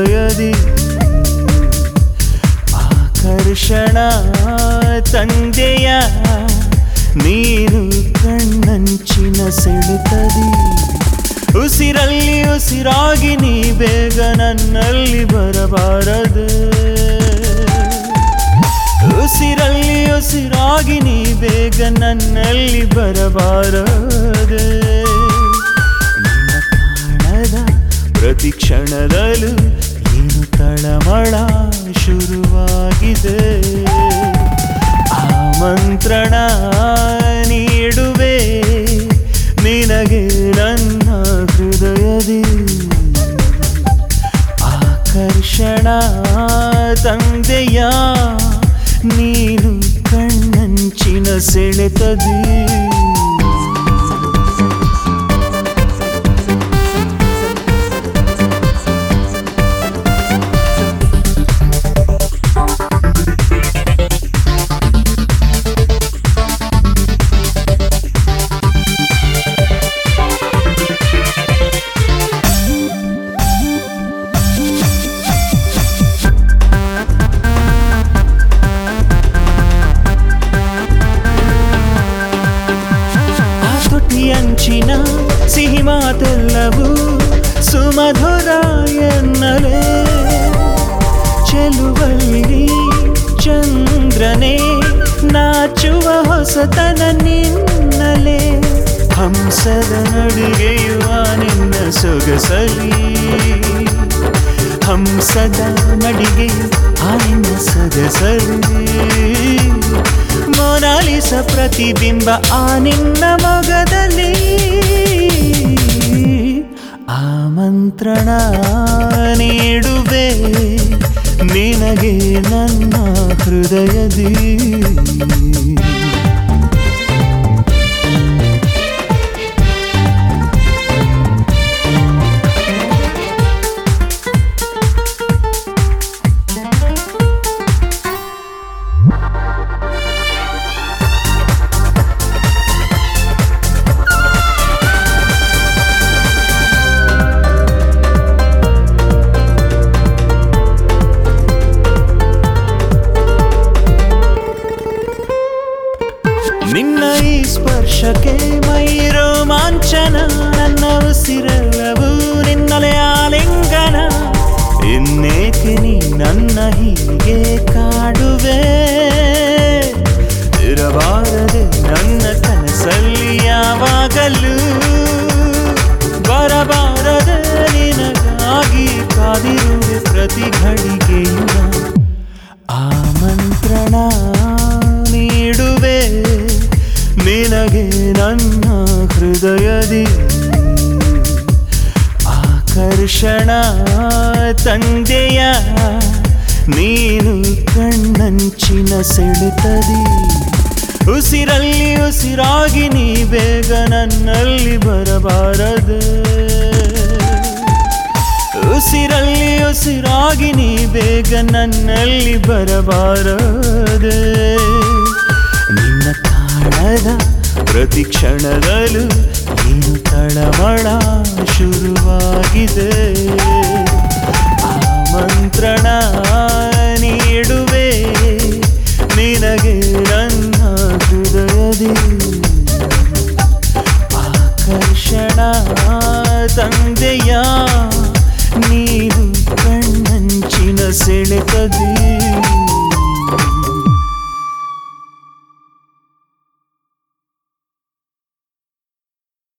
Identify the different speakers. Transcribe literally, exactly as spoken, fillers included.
Speaker 1: ಹೃದಯದಿ ಆಕರ್ಷಣ ತಂದೆಯ ನೀನು ಕಣ್ಣಂಚಿನ ಸೆಳೆತದಿ ಉಸಿರಲ್ಲಿ ಉಸಿರಾಗಿ ನೀ ಬೇಗ ನನ್ನಲ್ಲಿ ಬರಬಾರದೆ ಉಸಿರಲ್ಲಿ ಉಸಿರಾಗಿ ನೀ ಬೇಗ ನನ್ನಲ್ಲಿ ಬರಬಾರದೆ ನಿನ್ನ ಕಾಣದ ಪ್ರತಿ ಕ್ಷಣದಲ್ಲೂ ಏನು ತಳಮಳ ಶುರುವಾಗಿದೆ ಆಮಂತ್ರಣ ನೀಡುವೆ ನಿನಗೆ ನನ್ನ ಹೃದಯದಿ ಆಕರ್ಷಣ ತಂದೆಯ ನೀನು ಕಣ್ಣಂಚಿನ ಸೆಳೆತದಿ ಅಂಚಿನ ಸಿಹಿ ಮಾತೆಲ್ಲವೂ ಸುಮಧುರ ಎನ್ನಲೇ ಚೆಲುವಲ್ಲಿ ಚಂದ್ರನೇ ನಾಚುವ ಹೊಸತನ ನಿನ್ನಲೇ ಹಂಸದ ನಡಿಗೆಯುವ ನಿನ್ನ ಸೊಗಸಲಿ ಹಂಸದ ನಡಿಗೆಯು ಆ ನಿನ್ನ ಸೊಗಸಲಿ ಮೊನಾಲಿಸ ಪ್ರತಿಬಿಂಬ ಆ ನಿನ್ನ ಮೊಗದಲ್ಲಿ ಆಮಂತ್ರಣ ನೀಡುವೆ ನಿನಗೆ ನನ್ನ ಹೃದಯದಿ ನಿನ್ನ ಈ ಸ್ಪರ್ಶಕ್ಕೆ ಮೈ ರೋಮಾಂಚನ ನನ್ನ ಉಸಿರೆಲ್ಲವೂ ನಿನ್ನಲೆ ಆಲಿಂಗನ ಇನ್ನೇಕೆ ನೀ ನನ್ನ ಹೀಗೆ ಕಾಡುವೆ ಇರಬಾರದೆ ನನ್ನ ಕನಸಲ್ಲಿ ಯಾವಾಗಲೂ ಬರಬಾರದೆ ನಿನಗಾಗಿ ಕಾದಿರುವೆ ಪ್ರತಿ ಘಳಿಗೆಯು ಆಮಂತ್ರಣ ನೀಡುವೆ ನಿನಗೆ ನನ್ನ ಹೃದಯದಿ ಆಕರ್ಷಣ ತಂದೆಯ ನೀನು ಕಣ್ಣಂಚಿನ ಸೆಳೆತದಿ ಉಸಿರಲ್ಲಿ ಉಸಿರಾಗಿ ನೀ ಬೇಗ ನನ್ನಲ್ಲಿ ಬರಬಾರದೆ ಉಸಿರಲ್ಲಿ ಉಸಿರಾಗಿ ನೀ ಬೇಗ ನನ್ನಲ್ಲಿ ಬರಬಾರದೆ ನಿನ್ನ ಕಾಣದ ಪ್ರತಿ ಕ್ಷಣದಲ್ಲೂ ಏನು ತಳಮಳ ಶುರುವಾಗಿದೆ ಆಮಂತ್ರಣ ನೀಡುವೆ ನಿನಗೆ ನನ್ನ ಹೃದಯದಿ ಆಕರ್ಷಣ ತಂದೆಯ ನೀನು ಕಣ್ಣಂಚಿನ ಸೆಳೆತದಿ